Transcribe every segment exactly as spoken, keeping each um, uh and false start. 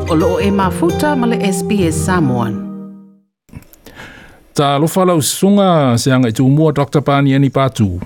O loo e mafuta ma le S B S Samoan. Ta lo falau sunga se anga tu mua Doctor Pani ani patu.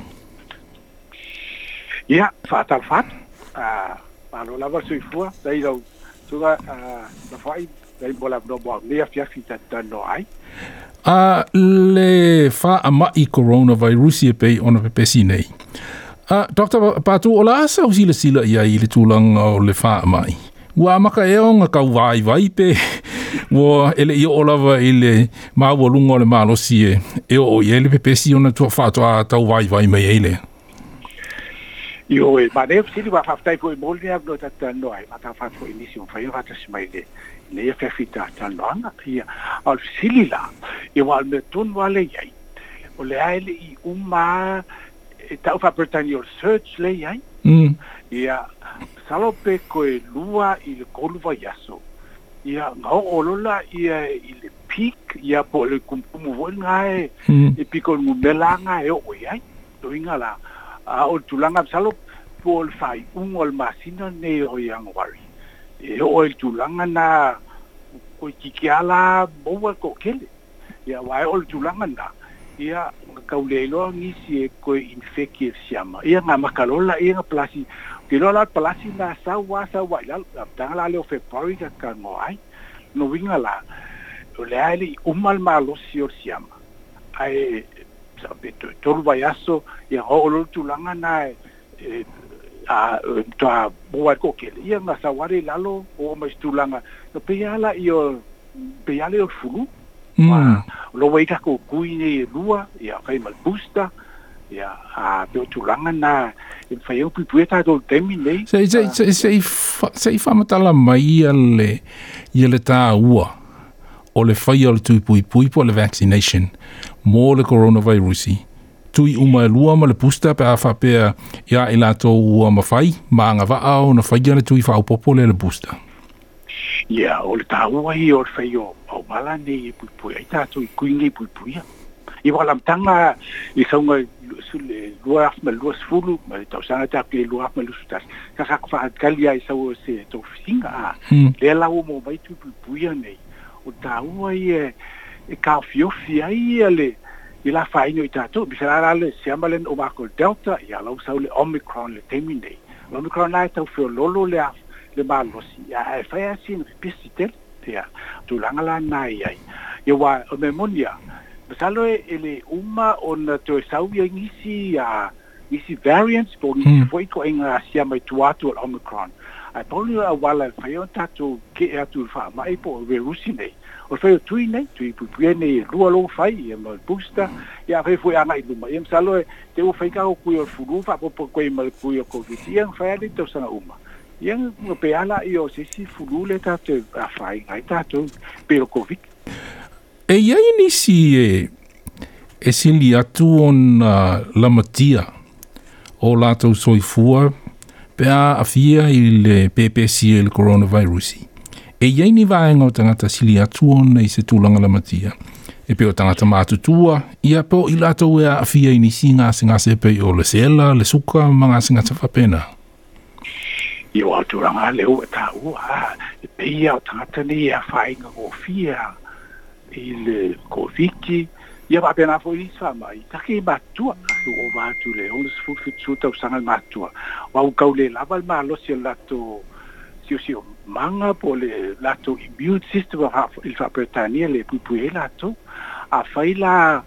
Ya, fatal fat. Ah, palo lava suifua, dai do sunga ah la fai dai bola no bo le afia fita tano ai. A le fa ama i coronavirus e pe ona pe pesi nei. Ah, Doctor Patu ola asa o sila sila ia i le tulang o le fa mai. Wa maka e o nga kau vai vai pe. Wa ele i olava ile ma wo lungo le malo si e e o ele pe pesi ona tu fa to a tau vai vai me ele. Io e ma ne si va fa tai poi molti abno tano ai, ma ta fa poi inizio fa io fatta smile. Le fa fita tano anga ia al silila. E wa me tun wale ai. O le ai i uma tau fa Britannia search le ai. Mm. Ia salope koe lua i le kolu vai aso. Ia ngau olola ia i le pik ia po le kumpumu voi ngai e piko ngumelanga e o ai. To inga la a o tulanga salo po le fai un ol masina ne o yang wari. E o el tulanga na ko kikiala boa ko kele. Ia wai ol tulanga na ia kaulelo ngisi e ko infective siama. Ia nga makalola ia nga plasi Kilo la palasi na sa wa sa wa la tanga le fe pari ka ka ngoai no winga la le ali umal malo si o siama ai sa beto tolu vaiaso ia o lo tulanga na a ta boa ko ke ia na sa wa le lalo o mas tulanga no pe ala io pe ala o fulu ma lo wei ka ko kuini lua ia kai mal busta ia a pe tulanga na e fai o pipueta do temi nei sei sei sei sei sei fa matala mai ale ile ta ua o le fai o le tui pui pui po le vaccination mo le coronavirus tui uma lua ma le pusta pe a fa pe ia ila to ua ma fai ma nga va au na fai le tui fa o popole le pusta ia o le ta ua i o fai o o mala nei pui pui ai ta tui kuingi pui pui i wala mtanga i saunga sule lua ma lua sfulu ma tau sanga ta ke lua ma lua sutas ka ka fa kalia i sau se to finga le la o mo mai tu puia nei o ta ua i e ka fiofi ai ale i la fa ino i tato bisara le siambalen o mako delta i ala sau le omicron le temi nei omicron lai tau fio lolo le le malosi ya e fa ya sin pisitel ya tu langa la nai ai ia wa o memonia Besalo ele uma ona to sauia ngisi a ngisi variants po ni foi ko inga sia mai tuatu al Omicron. Ai poli a wala faio tatu ke atu fa mai po virusi nei. O faio tui nei tui pupuia nei lua lo fai e ma booster ia fai foi ana i luma. Ia besalo te o fai ka o kui o furu fa po po koi mal kui o COVID. Ia fai ali to sana uma. Ia mo pe ala i o sisi furu le tatu a fai ngai tatu pe o COVID. E iai nisi e, e sili atu on uh, lamatia o lātou soifua pea a fia i le P P C e le coronavirus. E iai ni vaenga o tangata sili atu on i se tūlanga lamatia. E pe o tangata mātutua, ia po i lātou e a fia i nisi ngāse ngāse pe o le sela, le suka, ma ngāse ngāse whapena. I o aturanga leo e tā ua, e pe ia o tangata ni a whainga o fia, il COVID ia va pena foi isa mai taki matua o vatu le on se fu tsuta usanga matua wa u kaule lava ma lo si lato si si manga po le lato immune system ha il fa Britannia le pui lato a faila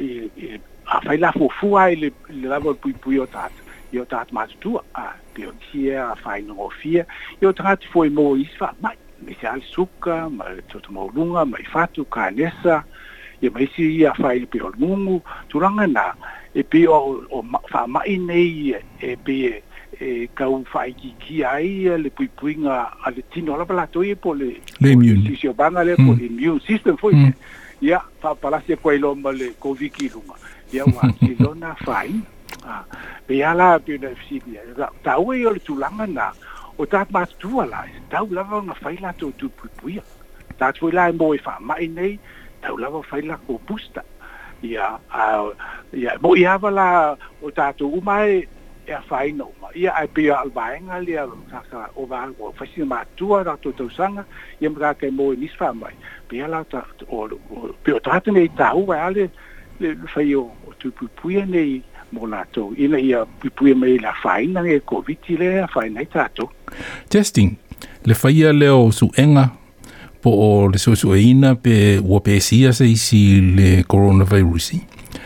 a faila fu fu ai le lava pui pui o tat io tat matua a piontia a faina o fia io tat foi mo isa mai mi se al suka ma toto mo lunga mai fatu kanesa e mai si ia fai pe o mungu turanga na e pe o o fa mai nei e pe e kau fai ki ki ai le pui puinga ale tino la pala toi po le le immune si o banga le po immune system foi ia fa pala se ko ilo ma le covid ki lunga ia wa ki lona fai ah pe ala pe na si ia ta o le tulanga na o tat mas tu ala tau lava nga faila to tu puia tat foi la mo fa mai nei tau lava faila ko pusta ia ia mo ia vala o tatu mai e fai no ma ia ai pe al vaenga le sa o va o fasi ma tua da to to sanga ia mga ke mo ni sfa mai pe ala ta o pe o trata nei ta u va ale le fai o tu pu pu nei mo la to ina ia pu pu mai la fai na e covid le fai nei ta to testing le fai le o su enga po o le so so ina pe o pe sia se si le coronavirus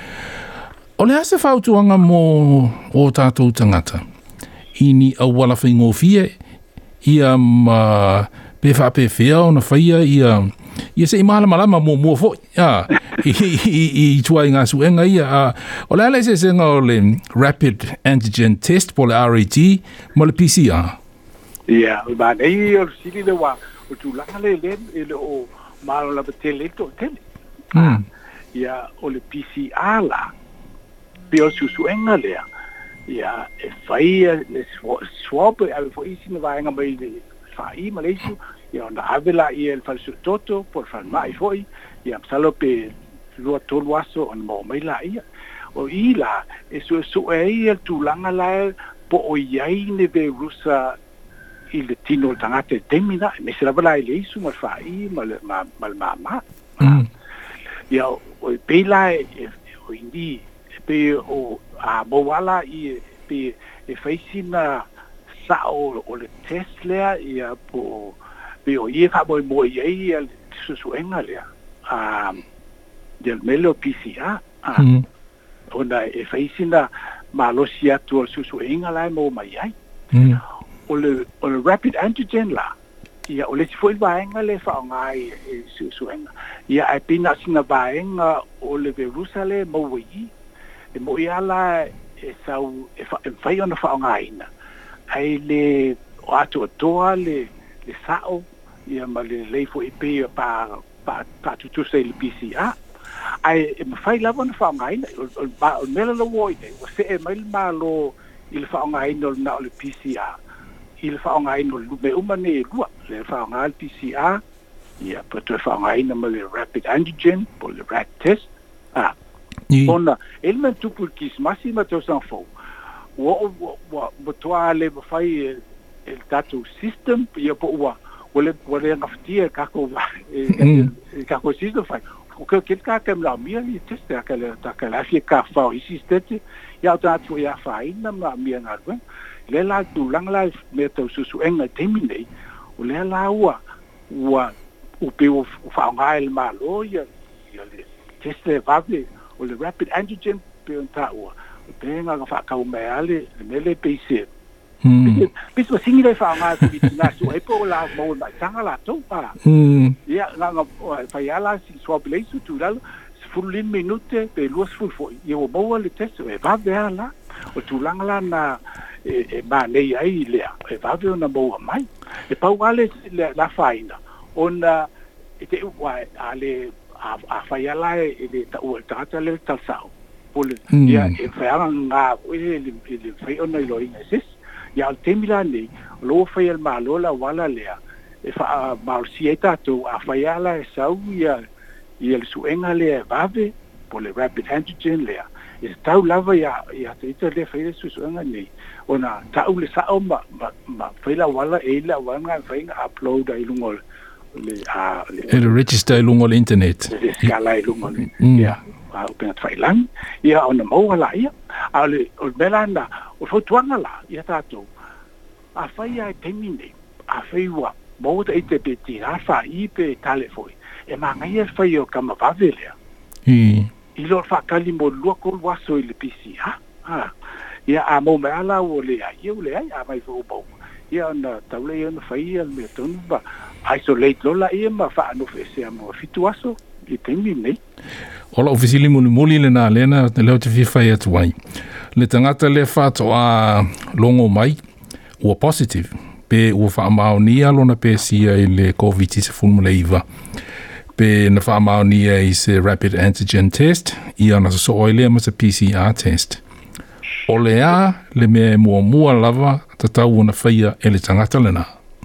o le ase whautuanga mo o tātou tangata. Ini au wala whaingofia, ia ma pe wha pe whea o na whaia, ia, ia se i mahala malama mo mua fo, ia, i, i, i tua i ngā suenga ia. Uh, o le ale se se ngā o le rapid antigen test po le R A T, mo le P C R. Ia, ma nei o sili le wa, o tu langa le le, ele o malo la betele to tele. Ia, o le P C R la, pio susuenga lea ia e fai le swap e fo isi na vaenga mai le fai malaisu ia na avela ia el falso toto por fan mai foi ia salo pe lo tolu aso on mo mai la ia o ila e su su e ia tu langa la po o iai ne ve rusa il tino tangate temina me se la vala ile isu ma fai mal ma mal mama ia o pe la o indi pe o a boala i pe e faisina sa o o le Tesla ia po pe o ia ka mo mo ia ia su enga le a del melo P C R a ona e faisina malosia tu su su enga la mo mai ai o le o le rapid antigen la ia o le foi vaenga le fa ngai su su enga ia ai pina singa vaenga o le virusale mo wi e mo ia la e sau e fa e fai ona fa ngaina ai le o atu toa le le sao ia ma le le fo e pe pa pa pa tu tu se le P C R ai e fai la ona fa ngaina o ba o mele lo wo ide o se e mai ma lo il fa ngaina na le P C R il fa ngaina lu me umane lu le fa ngaina P C R ia pa tu fa ngaina ma le rapid antigen po le rat test ah ona element tu por kis massima to san fo wo wo wo to ale fai el tato system ia po wa ole ole ngaftia ka ko va ka ko system fai o que que ka kem la mia ni teste ka le ta ka la fi ka fa i sistete ia ta tu ia fai na ma mia na ro le la tu lang la me to su su enga temine o le la wa wa o pe o fa ngal ma lo ia ia le teste va o le rapid antigen pe ta o pe nga fa ka o me ale me le P C mm piso singi le fa nga ku na so e po la mo na tanga la to pa mm ya nga nga fa ya la si so ble su tu la full in minute pe lo full fo yo mo le test e va ver la o tu lang la na e ba nei ai le e va ver na mo mai e pa wale la faina ona e te wa ale a a fai ala e le ta o tata le ta sao pole ia e fai nga o le le fai ona lo inga sis ia al temila ni lo fai el malo la wala le e fa mal sieta to a fai ala e sau ia ia le suenga le vave pole rapid antigen le e tau lava ia ia te ita le fai su suenga ni ona tau le sao ma ma fai la wala e la wala fai upload ai lungol le a le register lungo internet le scala lungo ia a pena fai lang ia ona mo la ia a le o belanda o fo tuanga la ia tato a fai ai temine a fai wa mo te te te ti a fa i pe telefoni e ma ngai e fai o kama vavelea i i lo fa kali mo lo ko waso i le P C ha ha ia a mo me ala o le ai o le ai a mai fo bo ia na taule ia na fai al me tonu ba isolate lo la ia ma fa no fe se mo fituaso i temi nei ola ofisili muli muli le na lena le te fi fai atu wai le tangata le fa to a longo mai o positive pe o fa maonia lona pe sia i le covid se formula iva pe na fa maonia i se rapid antigen test i ana so oile ma se P C R test o le a le me mua mua lava tatau na faia e le tangata lena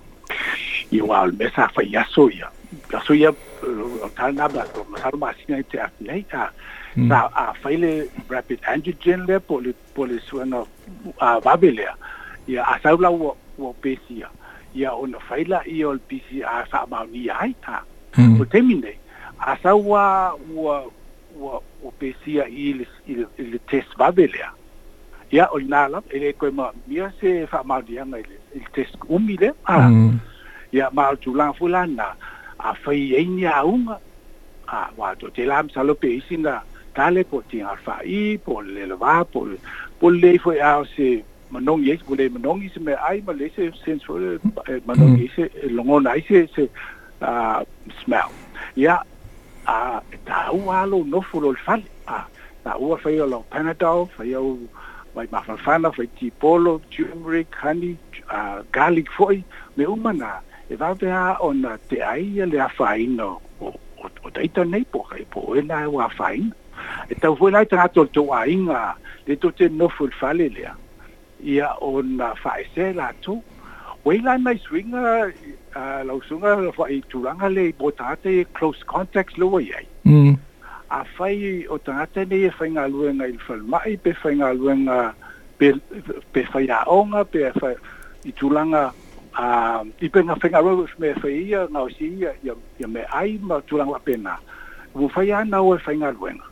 i wa me sa faia soia la soia o tana ba o masar masina te atleta sa a faile rapid antigen le po le po le suena a babelea ia asaula o o pesia ia ona faila i o P C R fa mauni ai ta o temine asawa o o o pesia i le test babelea ia o nala ele ko ma mia se fa mauni anga il test umile a ia ma tu la fulana a fai enia unga a wa to te lam salo pe isina tale po ti alfa i po le lava po po le foi a se manong yes po le manong is me ai ma le se sense for manong is longo na se se smell ya a ta ualo no fulo fal a ta u fai lo panadol fai o mai ma fa fana fai ti polo turmeric honey garlic foi me umana e va vea ona te ai le afaino o o taita nei po kai po ena wa fain e tau foi lai tanga to to ainga le to te no ful fale le ia ona faise la tu weila mai swinga la usunga fa i turanga le botate close contacts lo ye mm a fai o tanga nei fa nga luenga il fal mai pe fa nga luenga pe pe fa ya onga pe fa i turanga a i penga fenga ro me faia na si ya ya me ai ma tulanga pena u faia na o fenga luenga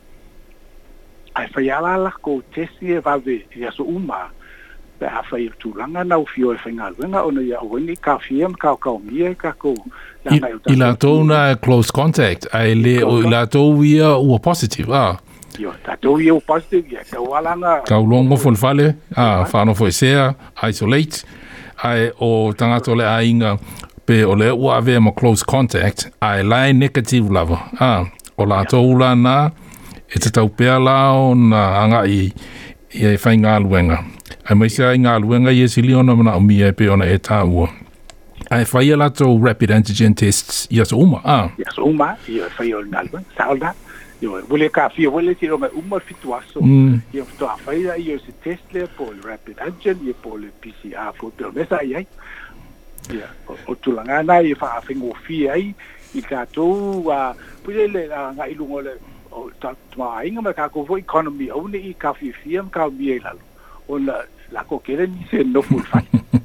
ai faia la la ko tesi e vave ya so uma pe a faia tulanga na o fio fenga luenga ona ya o ni ka fiem ka ka mi ka ko i la tona close contact ai le o la to via o positive ah yo ta to via positive ya ka wala nga ka longo fon fale ah fa no foi sea isolate ai o tangato le ainga pe o le ua ave mo close contact ai lai negative lava ah o la toula na e te tau pea lao na anga i i e whai ngā luenga ai mai sea i ngā luenga i e sili ona mana o mia e pe ona e tā ua ai whai ala tō rapid antigen tests i aso uma ah i aso uma i e whai o ngā luenga saolda yo wole ka fia wole tiro me uma fitu aso yo to a faida yo se test le po rapid antigen ye po le P C R fo pero mesa ai ya o tulanga na i fa fingo fia ai i ka to a pule le nga i lungo le o ta ma inga ma ka ko vo economy o ne i ka fi fia ka bi la o la la ko kere ni se no full fa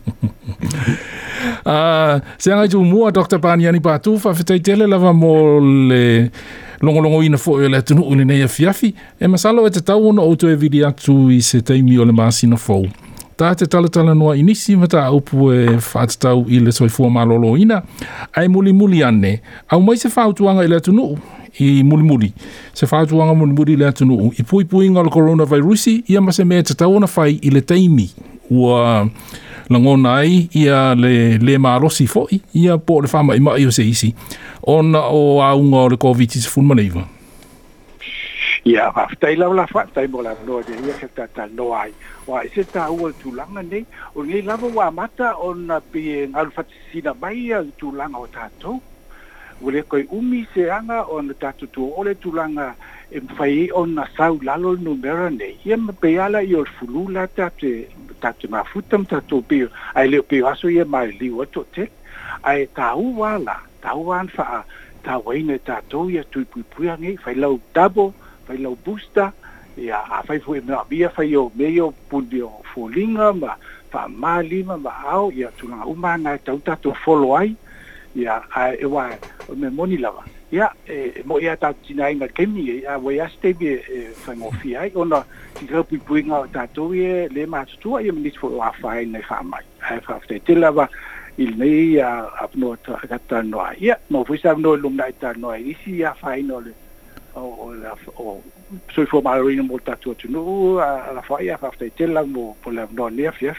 ah se nga ju mua Doctor Baniani Patu fa fetai tele lava mo le longo longo ina fo ele tunu une nei fiafi e masalo e te tau no auto e vidi atu i se taimi o le masina fo ta te tala tala noa inisi mata upu e whaatau i le soifua malolo ina ai muli muli ane au mai se whautuanga i le tunu i muli muli se whautuanga muli muli le tunu i pui pui ngalo coronavirusi ia ma se mea te tau na whai i le taimi ua langona ai ia le le marosi foi ia po le fama i mai o se isi ona o aunga o le covid nineteen ia fa tai la la fa tai mo la no de ia se ta no ai wa se ta o tu langa nei o nei lava wa mata ona pe ngal fatsina mai tu langa o tato o le koi umi se anga ona tato tu o le tu langa e fai ona sau lalo numero nei ia me pe ala i o fulula tate tate ma futam tato pe ai le pe aso ia mai li o to te ai ta u wala ta wan fa ta waine tato ia tu pu pu ngai fai lau dabo fai lau busta ia a fai fu na bia fai o meio pundio folinga ma fa malima ma au ia tuna uma na tau tato follow ai ia ai e wa me moni lava ia e mo ia ta tina inga kemi ia wa ia stebe fa mo fi ai ona ti ka pu pu nga tato ie le ma tu ia mi fo a fai nei fa mai ai fa te te lava il nei a apno ta ta no ia mo fu sa no lum dai ta no i si a fai no le o la o so fo marino mo tato tu no a la fa ia fa te te la mo po la no ne fia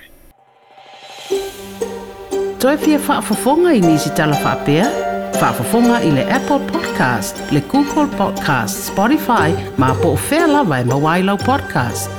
Toi fia whaafafonga i nisi tala whaapea? Whaafafonga i le Apple Podcast, le Google Podcast, Spotify, ma po o whea lawa e mawailau podcast.